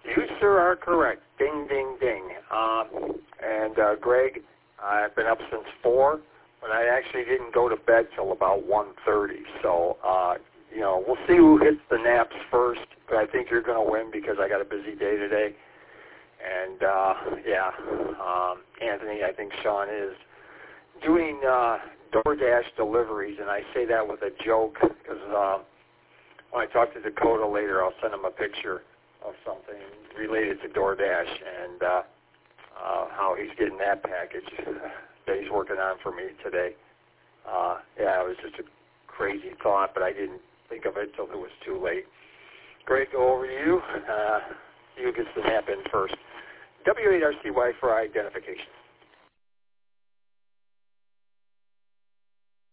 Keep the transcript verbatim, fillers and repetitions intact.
You, sir, are correct. Ding, ding, ding. Um, and uh, Greg, I've been up since four, but I actually didn't go to bed till about one thirty. So, uh, you know, we'll see who hits the naps first. But I think you're going to win because I got a busy day today. And, uh, yeah, um, Anthony, I think Sean is doing uh, DoorDash deliveries, and I say that with a joke because uh, when I talk to Dakota later, I'll send him a picture of something related to DoorDash and uh, uh, how he's getting that package that he's working on for me today. Uh, yeah, it was just a crazy thought, but I didn't think of it until it was too late. Greg, go over to you. Uh, you get the nap in first. W eight R C Y for identification.